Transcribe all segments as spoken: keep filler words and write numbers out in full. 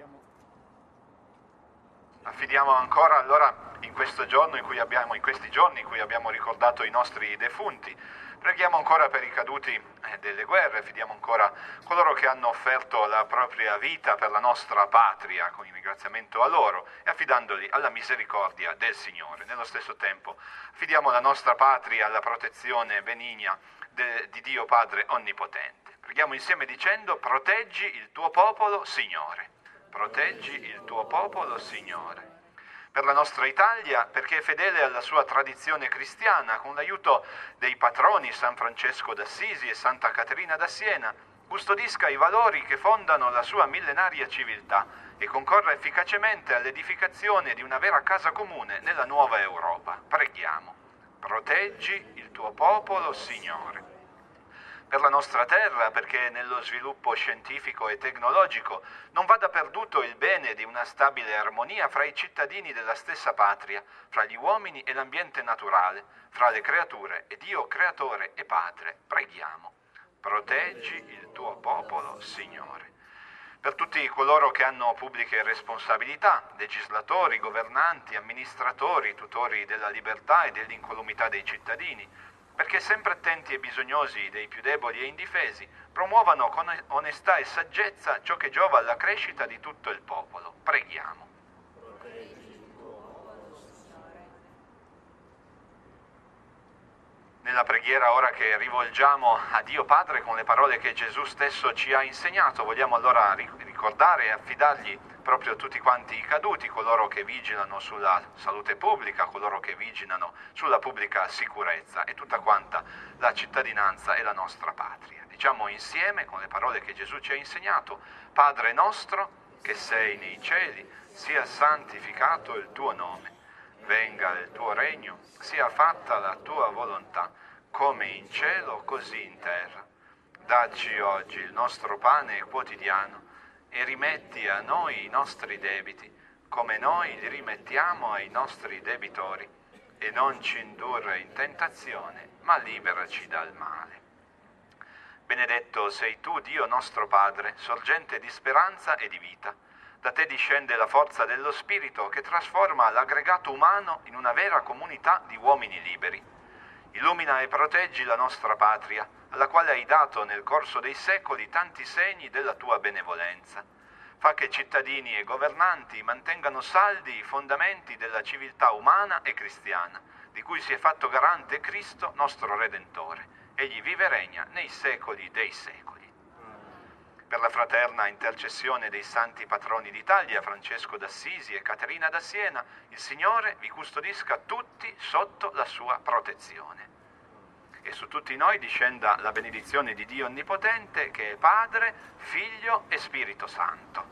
Affidiamo ancora allora in questo giorno in cui abbiamo, in questi giorni in cui abbiamo ricordato i nostri defunti, preghiamo ancora per i caduti eh, delle guerre, affidiamo ancora coloro che hanno offerto la propria vita per la nostra patria, con il ringraziamento a loro e affidandoli alla misericordia del Signore. Nello stesso tempo affidiamo la nostra patria alla protezione benigna de, di Dio Padre Onnipotente. Preghiamo insieme dicendo: proteggi il tuo popolo, Signore. Proteggi il tuo popolo, Signore. Per la nostra Italia, perché è fedele alla sua tradizione cristiana, con l'aiuto dei patroni San Francesco d'Assisi e Santa Caterina da Siena, custodisca i valori che fondano la sua millenaria civiltà e concorra efficacemente all'edificazione di una vera casa comune nella nuova Europa. Preghiamo. Proteggi il tuo popolo, Signore. Per la nostra terra, perché nello sviluppo scientifico e tecnologico non vada perduto il bene di una stabile armonia fra i cittadini della stessa patria, fra gli uomini e l'ambiente naturale, fra le creature e Dio creatore e Padre. Preghiamo. Proteggi il tuo popolo, Signore. Per tutti coloro che hanno pubbliche responsabilità, legislatori, governanti, amministratori, tutori della libertà e dell'incolumità dei cittadini, perché sempre attenti e bisognosi dei più deboli e indifesi, promuovano con onestà e saggezza ciò che giova alla crescita di tutto il popolo. Preghiamo. Nella preghiera ora che rivolgiamo a Dio Padre con le parole che Gesù stesso ci ha insegnato, vogliamo allora ricordare e affidargli proprio tutti quanti i caduti, coloro che vigilano sulla salute pubblica, coloro che vigilano sulla pubblica sicurezza e tutta quanta la cittadinanza e la nostra patria. Diciamo insieme con le parole che Gesù ci ha insegnato: Padre nostro che sei nei cieli, sia santificato il tuo nome. Venga il tuo regno, sia fatta la tua volontà, come in cielo così in terra. Dacci oggi il nostro pane quotidiano e rimetti a noi i nostri debiti, come noi li rimettiamo ai nostri debitori, e non ci indurre in tentazione, ma liberaci dal male. Benedetto sei tu, Dio nostro Padre, sorgente di speranza e di vita. Da te discende la forza dello Spirito che trasforma l'aggregato umano in una vera comunità di uomini liberi. Illumina e proteggi la nostra patria, alla quale hai dato nel corso dei secoli tanti segni della tua benevolenza. Fa che cittadini e governanti mantengano saldi i fondamenti della civiltà umana e cristiana, di cui si è fatto garante Cristo nostro Redentore. Egli vive e regna nei secoli dei secoli. Per la fraterna intercessione dei santi patroni d'Italia, Francesco d'Assisi e Caterina da Siena, il Signore vi custodisca tutti sotto la sua protezione. E su tutti noi discenda la benedizione di Dio Onnipotente, che è Padre, Figlio e Spirito Santo.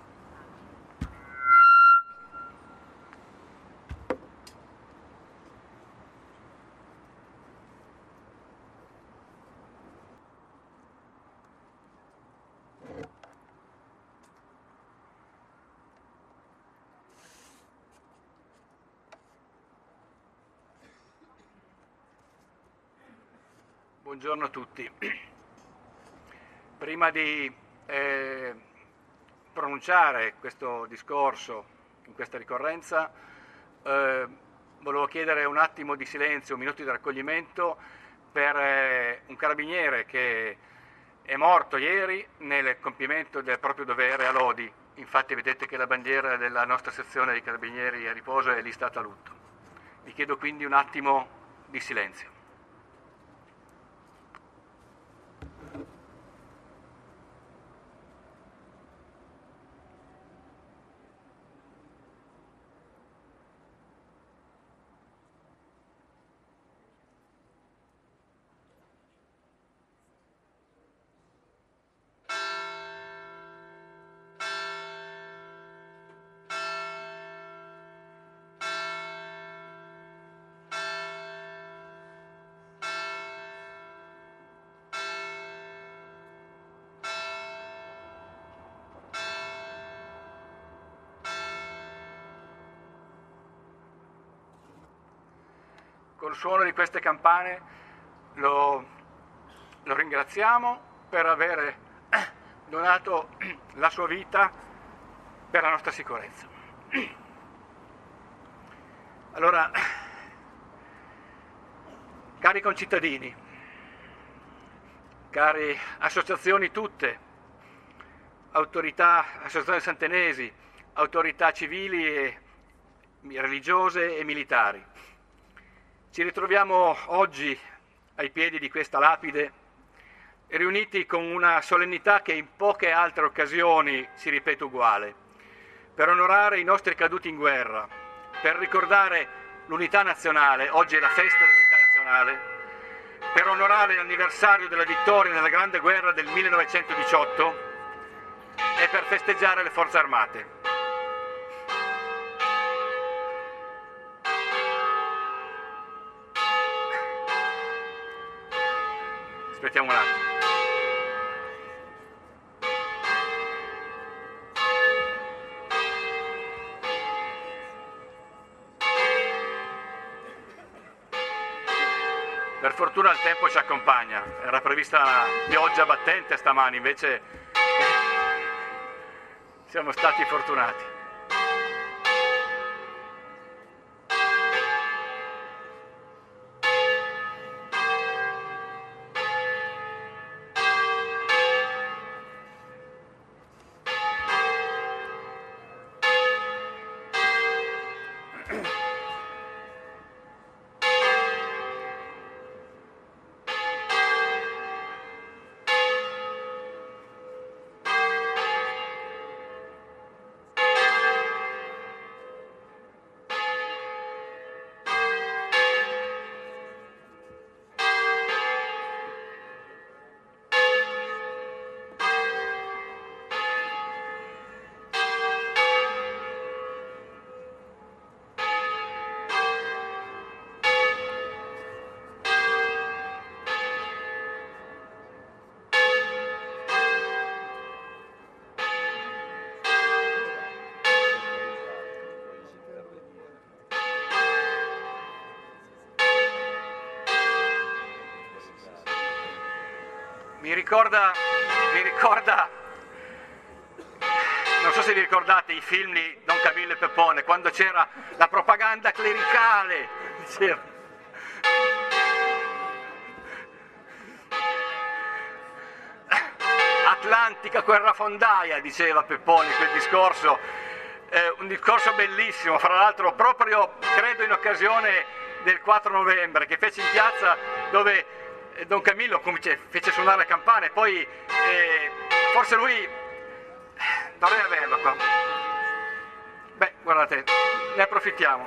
Buongiorno a tutti. Prima di eh, pronunciare questo discorso in questa ricorrenza, eh, volevo chiedere un attimo di silenzio, un minuto di raccoglimento per eh, un carabiniere che è morto ieri nel compimento del proprio dovere a Lodi. Infatti vedete che la bandiera della nostra sezione dei carabinieri a riposo è listata a lutto. Vi chiedo quindi un attimo di silenzio. Col suono di queste campane lo, lo ringraziamo per aver donato la sua vita per la nostra sicurezza. Allora, cari concittadini, cari associazioni tutte, autorità, associazioni santenesi, autorità civili e religiose e militari, ci ritroviamo oggi ai piedi di questa lapide, riuniti con una solennità che in poche altre occasioni si ripete uguale, per onorare i nostri caduti in guerra, per ricordare l'unità nazionale, oggi è la festa dell'unità nazionale, per onorare l'anniversario della vittoria nella Grande Guerra del millenovecentodiciotto e per festeggiare le Forze Armate. Aspettiamo un attimo. Per fortuna il tempo ci accompagna, era prevista una pioggia battente stamani, invece siamo stati fortunati. Mi ricorda, mi ricorda, non so se vi ricordate i film di Don Camillo e Peppone, quando c'era la propaganda clericale, c'era. Atlantica guerrafondaia, diceva Peppone in quel discorso, eh, un discorso bellissimo, fra l'altro proprio credo in occasione del quattro novembre, che fece in piazza, dove Don Camillo fece suonare le campane, poi eh, forse lui dovrei averlo qua. Beh, guardate, ne approfittiamo.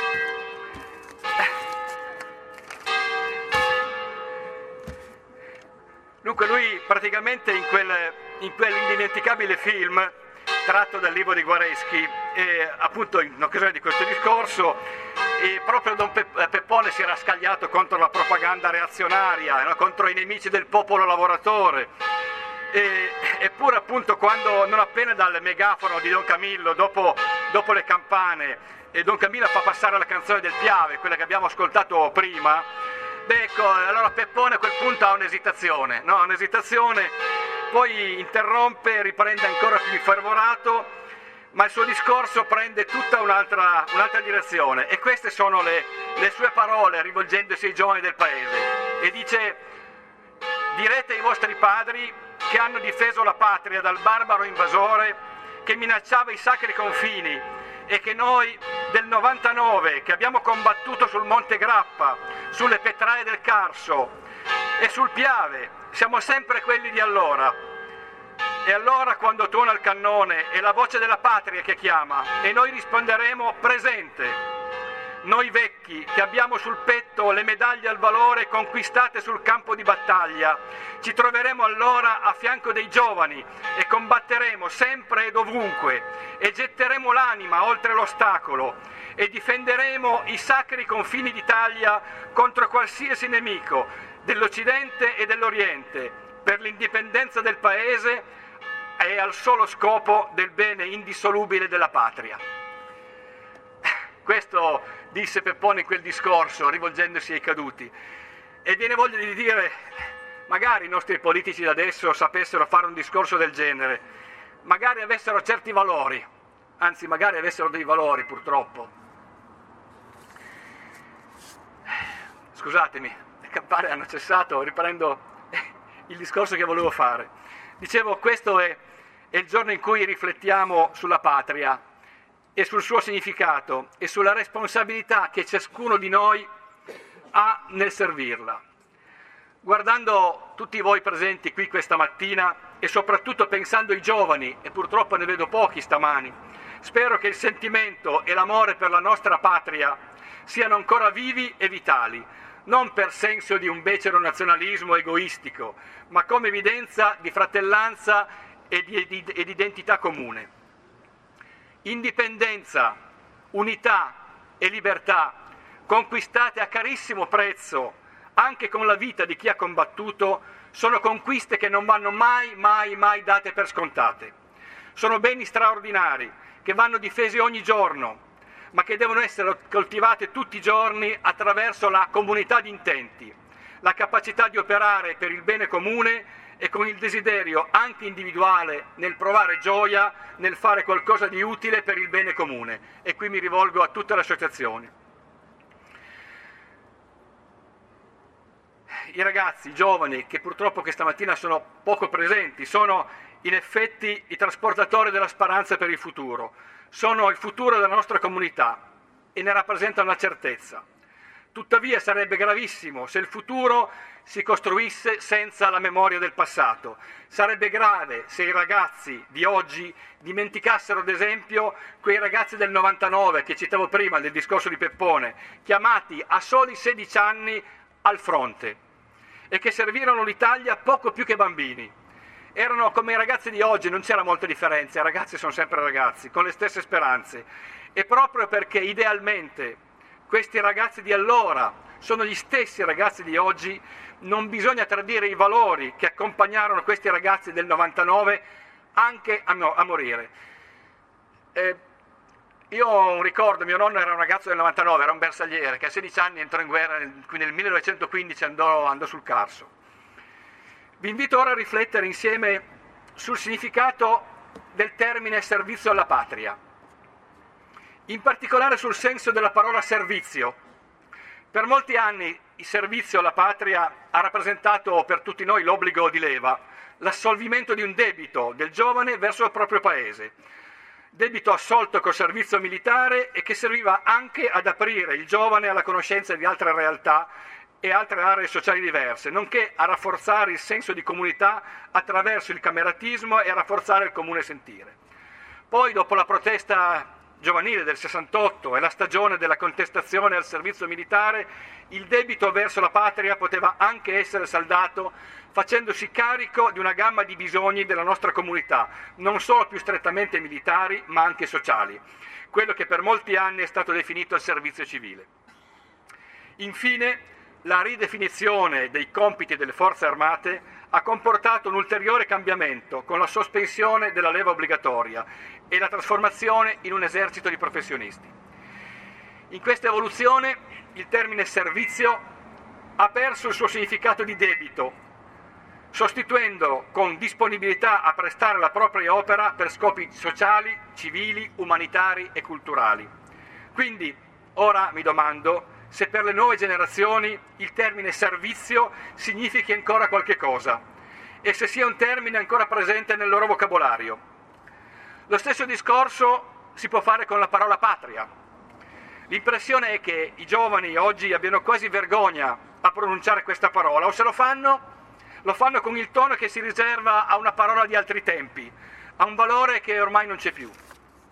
Dunque lui praticamente in, quel, in quell'indimenticabile film tratto dal libro di Guareschi, eh, appunto in occasione di questo discorso, e proprio Don Peppone si era scagliato contro la propaganda reazionaria, no? Contro i nemici del popolo lavoratore. E, eppure appunto quando, non appena dal megafono di Don Camillo, dopo, dopo le campane, e Don Camillo fa passare la canzone del Piave, quella che abbiamo ascoltato prima, beh, ecco, allora Peppone a quel punto ha un'esitazione, no? un'esitazione, poi interrompe, riprende ancora più infervorato, ma il suo discorso prende tutta un'altra, un'altra direzione, e queste sono le, le sue parole rivolgendosi ai giovani del paese, e dice: direte ai vostri padri che hanno difeso la patria dal barbaro invasore che minacciava i sacri confini, e che noi del novantanove, che abbiamo combattuto sul Monte Grappa, sulle Petraie del Carso e sul Piave, siamo sempre quelli di allora. E allora quando tuona il cannone è la voce della patria che chiama, e noi risponderemo presente. Noi vecchi che abbiamo sul petto le medaglie al valore conquistate sul campo di battaglia, ci troveremo allora a fianco dei giovani e combatteremo sempre ed ovunque, e getteremo l'anima oltre l'ostacolo e difenderemo i sacri confini d'Italia contro qualsiasi nemico dell'Occidente e dell'Oriente, per l'indipendenza del Paese e al solo scopo del bene indissolubile della patria. Questo disse Peppone in quel discorso, rivolgendosi ai caduti. E viene voglia di dire, magari i nostri politici da adesso sapessero fare un discorso del genere, magari avessero certi valori, anzi magari avessero dei valori purtroppo. Scusatemi, le campane hanno cessato, riprendo il discorso che volevo fare. Dicevo, questo è, è il giorno in cui riflettiamo sulla patria e sul suo significato e sulla responsabilità che ciascuno di noi ha nel servirla. Guardando tutti voi presenti qui questa mattina e soprattutto pensando ai giovani, e purtroppo ne vedo pochi stamani, spero che il sentimento e l'amore per la nostra patria siano ancora vivi e vitali, non per senso di un becero nazionalismo egoistico, ma come evidenza di fratellanza e di, di, e di identità comune. Indipendenza, unità e libertà, conquistate a carissimo prezzo, anche con la vita di chi ha combattuto, sono conquiste che non vanno mai, mai, mai date per scontate. Sono beni straordinari che vanno difesi ogni giorno, ma che devono essere coltivate tutti i giorni attraverso la comunità di intenti, la capacità di operare per il bene comune e con il desiderio anche individuale nel provare gioia, nel fare qualcosa di utile per il bene comune. E qui mi rivolgo a tutte le associazioni. I ragazzi, i giovani, che purtroppo questa mattina sono poco presenti, sono in effetti i trasportatori della speranza per il futuro. Sono il futuro della nostra comunità e ne rappresentano la certezza. Tuttavia sarebbe gravissimo se il futuro si costruisse senza la memoria del passato. Sarebbe grave se i ragazzi di oggi dimenticassero, ad esempio, quei ragazzi del novantanove che citavo prima nel discorso di Peppone, chiamati a soli sedici anni al fronte e che servirono l'Italia poco più che bambini. Erano come i ragazzi di oggi, non c'era molta differenza, i ragazzi sono sempre ragazzi, con le stesse speranze. E proprio perché idealmente questi ragazzi di allora sono gli stessi ragazzi di oggi, non bisogna tradire i valori che accompagnarono questi ragazzi del novantanove anche a, no, a morire. Eh, io ho un ricordo, mio nonno era un ragazzo del novantanove, era un bersagliere, che a sedici anni entrò in guerra, quindi nel millenovecentoquindici andò, andò sul Carso. Vi invito ora a riflettere insieme sul significato del termine servizio alla patria, in particolare sul senso della parola servizio. Per molti anni il servizio alla patria ha rappresentato per tutti noi l'obbligo di leva, l'assolvimento di un debito del giovane verso il proprio paese, debito assolto col servizio militare e che serviva anche ad aprire il giovane alla conoscenza di altre realtà e altre aree sociali diverse, nonché a rafforzare il senso di comunità attraverso il cameratismo e a rafforzare il comune sentire. Poi, dopo la protesta giovanile del sessantotto e la stagione della contestazione al servizio militare, il debito verso la patria poteva anche essere saldato facendosi carico di una gamma di bisogni della nostra comunità, non solo più strettamente militari, ma anche sociali, quello che per molti anni è stato definito il servizio civile. Infine, la ridefinizione dei compiti delle forze armate ha comportato un ulteriore cambiamento con la sospensione della leva obbligatoria e la trasformazione in un esercito di professionisti. In questa evoluzione il termine servizio ha perso il suo significato di debito, sostituendolo con disponibilità a prestare la propria opera per scopi sociali, civili, umanitari e culturali. Quindi ora mi domando se per le nuove generazioni il termine servizio significhi ancora qualche cosa e se sia un termine ancora presente nel loro vocabolario. Lo stesso discorso si può fare con la parola patria. L'impressione è che i giovani oggi abbiano quasi vergogna a pronunciare questa parola, o se lo fanno, lo fanno con il tono che si riserva a una parola di altri tempi, a un valore che ormai non c'è più.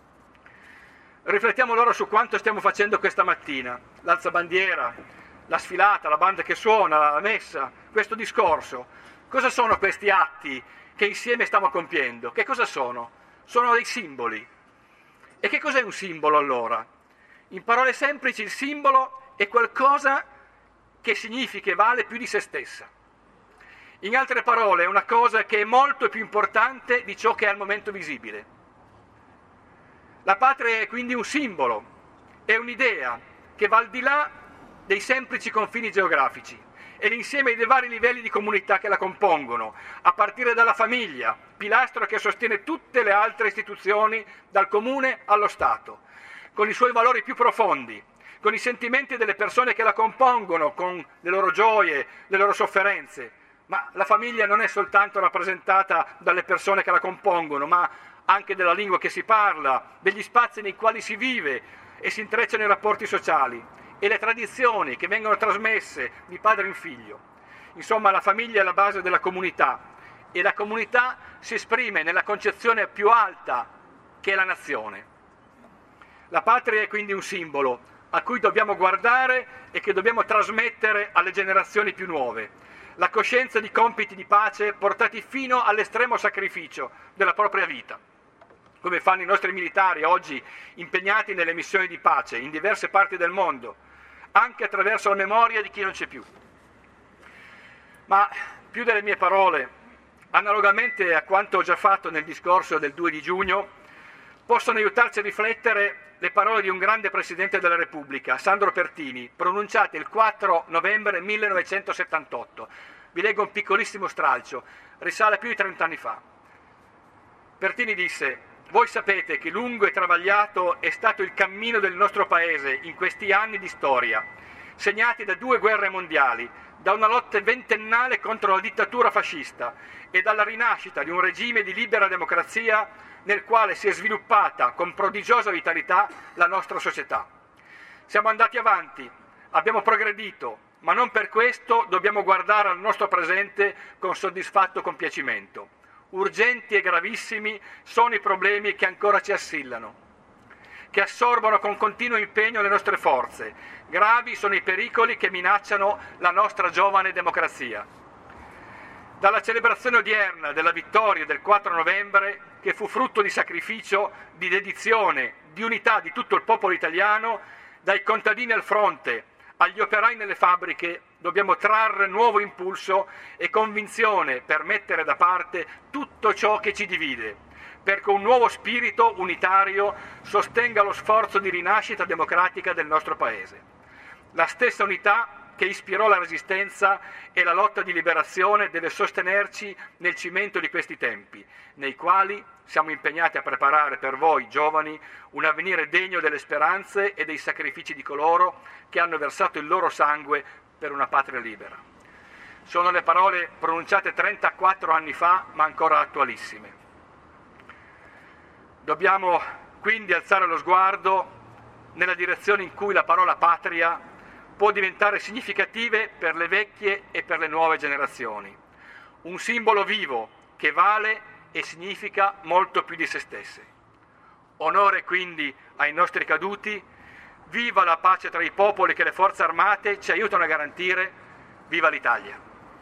Riflettiamo allora su quanto stiamo facendo questa mattina, l'alzabandiera, la sfilata, la banda che suona, la messa, questo discorso. Cosa sono questi atti che insieme stiamo compiendo? Che cosa sono? Sono dei simboli. E che cos'è un simbolo allora? In parole semplici il simbolo è qualcosa che significa e vale più di se stessa. In altre parole è una cosa che è molto più importante di ciò che è al momento visibile. La patria è quindi un simbolo, è un'idea che va al di là dei semplici confini geografici e l'insieme dei vari livelli di comunità che la compongono, a partire dalla famiglia, pilastro che sostiene tutte le altre istituzioni, dal comune allo Stato, con i suoi valori più profondi, con i sentimenti delle persone che la compongono, con le loro gioie, le loro sofferenze. Ma la famiglia non è soltanto rappresentata dalle persone che la compongono, ma anche della lingua che si parla, degli spazi nei quali si vive e si intrecciano i rapporti sociali e le tradizioni che vengono trasmesse di padre in figlio. Insomma, la famiglia è la base della comunità e la comunità si esprime nella concezione più alta che è la nazione. La patria è quindi un simbolo a cui dobbiamo guardare e che dobbiamo trasmettere alle generazioni più nuove. La coscienza di compiti di pace portati fino all'estremo sacrificio della propria vita, come fanno i nostri militari oggi impegnati nelle missioni di pace in diverse parti del mondo, anche attraverso la memoria di chi non c'è più. Ma più delle mie parole, analogamente a quanto ho già fatto nel discorso del due di giugno, possono aiutarci a riflettere le parole di un grande Presidente della Repubblica, Sandro Pertini, pronunciate il quattro novembre millenovecentosettantotto. Vi leggo un piccolissimo stralcio, risale più di trent'anni fa. Pertini disse: «Voi sapete che lungo e travagliato è stato il cammino del nostro Paese in questi anni di storia, segnati da due guerre mondiali, da una lotta ventennale contro la dittatura fascista e dalla rinascita di un regime di libera democrazia nel quale si è sviluppata con prodigiosa vitalità la nostra società. Siamo andati avanti, abbiamo progredito, ma non per questo dobbiamo guardare al nostro presente con soddisfatto compiacimento. Urgenti e gravissimi sono i problemi che ancora ci assillano, che assorbono con continuo impegno le nostre forze. Gravi sono i pericoli che minacciano la nostra giovane democrazia. Dalla celebrazione odierna della vittoria del quattro novembre, che fu frutto di sacrificio, di dedizione, di unità di tutto il popolo italiano, dai contadini al fronte, agli operai nelle fabbriche, dobbiamo trarre nuovo impulso e convinzione per mettere da parte tutto ciò che ci divide, perché un nuovo spirito unitario sostenga lo sforzo di rinascita democratica del nostro Paese. La stessa unità che ispirò la Resistenza e la lotta di liberazione deve sostenerci nel cimento di questi tempi, nei quali siamo impegnati a preparare per voi, giovani, un avvenire degno delle speranze e dei sacrifici di coloro che hanno versato il loro sangue per una patria libera. Sono le parole pronunciate trentaquattro anni fa, ma ancora attualissime. Dobbiamo quindi alzare lo sguardo nella direzione in cui la parola patria può diventare significative per le vecchie e per le nuove generazioni. Un simbolo vivo che vale e significa molto più di se stesse. Onore quindi ai nostri caduti, viva la pace tra i popoli che le forze armate ci aiutano a garantire, viva l'Italia!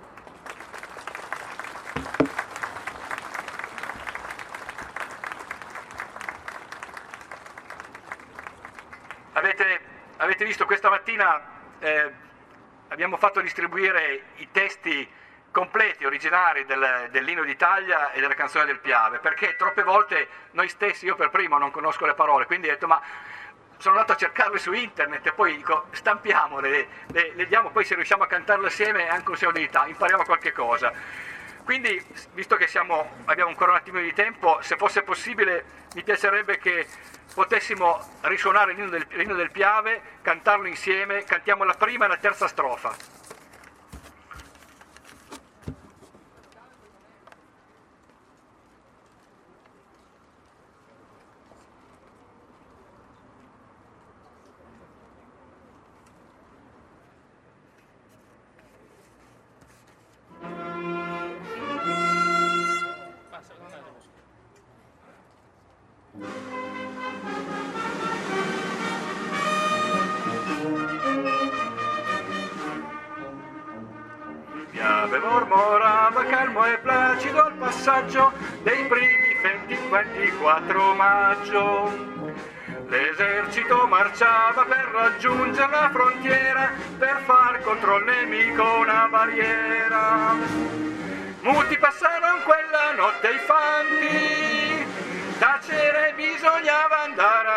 Avete, avete visto questa mattina eh, abbiamo fatto distribuire i testi completi, originari del, dell'Inno d'Italia e della canzone del Piave, perché troppe volte noi stessi, io per primo non conosco le parole, quindi ho detto ma sono andato a cercarle su internet e poi dico stampiamole, le, le diamo, poi se riusciamo a cantarle assieme è anche un segno di unità, impariamo qualche cosa. Quindi, visto che siamo, abbiamo ancora un attimo di tempo, se fosse possibile mi piacerebbe che potessimo risuonare l'inno del, l'inno del Piave, cantarlo insieme, cantiamo la prima e la terza strofa. Piave mormorava calmo e placido al passaggio dei primi fenti il ventiquattro maggio. L'esercito marciava per raggiungere la frontiera, per far contro il nemico una barriera. Muti passarono quella notte i fanti, tacere bisognava andare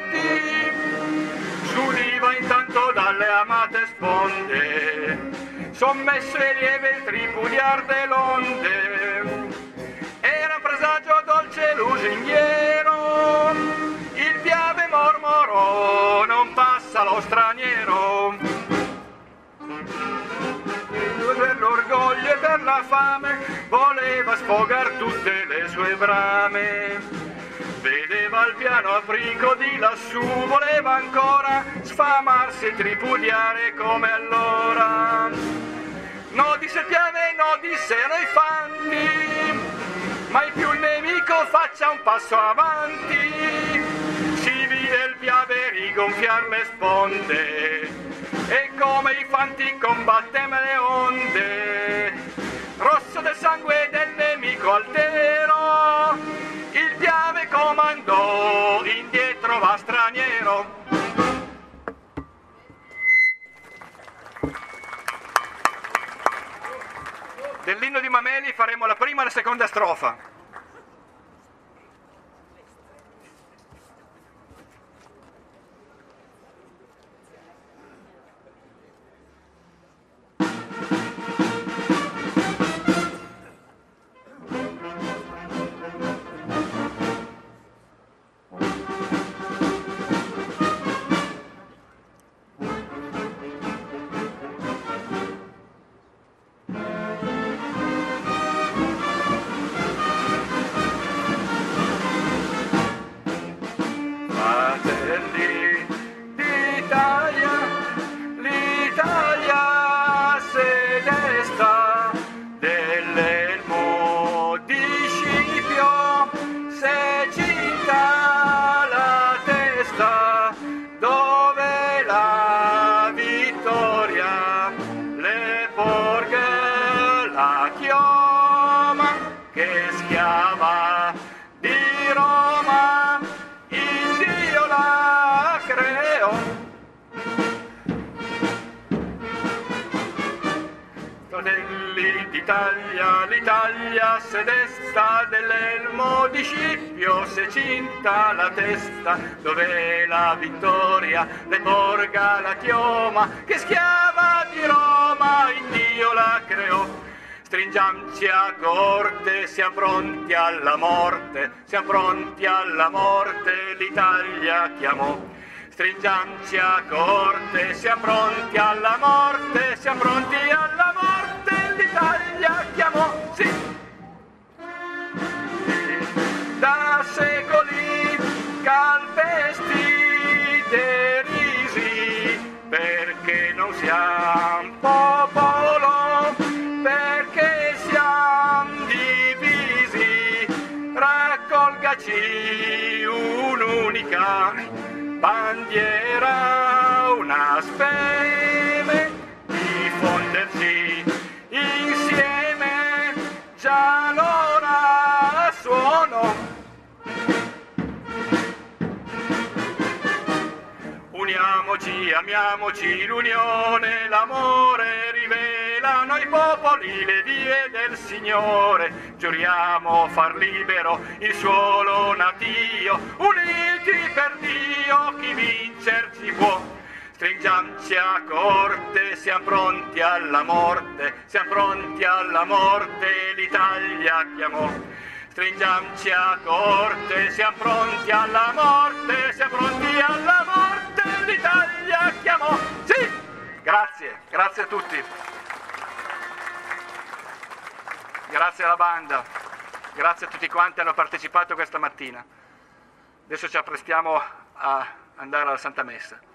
avanti. S'udiva intanto dalle amate sponde sommesse lieve il tripudiar dell'onde, era un presagio dolce lusinghiero, il piave mormorò, non passa lo straniero. Per l'orgoglio e per la fame voleva sfogar tutte le sue brame, vedeva il piano aprico di lassù, voleva ancora sfamarsi e tripudiare come allora. No, disse il piave, no, dissero i fanti, mai più il nemico faccia un passo avanti. Si vide il piave rigonfiar le sponde e come i fanti combattem le onde, rosso del sangue del nemico altero, il piave comandò, indietro va straniero. Dell'inno di Mameli faremo la prima e la seconda strofa. Che schiava di Roma, il Dio la creò. Fratelli d'Italia, l'Italia se desta dell'elmo di Scipio, se cinta la testa, dove la vittoria le porga la chioma, che schiava di Roma, il Dio la creò. Stringiamoci a corte, siamo pronti alla morte, siamo pronti alla morte, l'Italia chiamò. Stringiamoci a corte, siamo pronti alla morte, siamo pronti alla morte, l'Italia chiamò. Sì. Da secoli calpesti derisi, perché non siamo popolo, perché siamo divisi, raccolgaci un'unica bandiera, una speme di fonderci insieme, già l'ora suono. Uniamoci, amiamoci, l'unione, l'amore rivelano i popoli le vie del Signore. Giuriamo far libero il suolo natio, uniti per Dio chi vincerci può. Stringiamoci a corte, siamo pronti alla morte, siamo pronti alla morte, l'Italia chiamò. Stringiamoci a corte, siamo pronti alla morte, siamo pronti alla morte, l'Italia chiamò. Sì! Grazie, grazie a tutti. Grazie alla banda, grazie a tutti quanti che hanno partecipato questa mattina. Adesso ci apprestiamo a andare alla Santa Messa.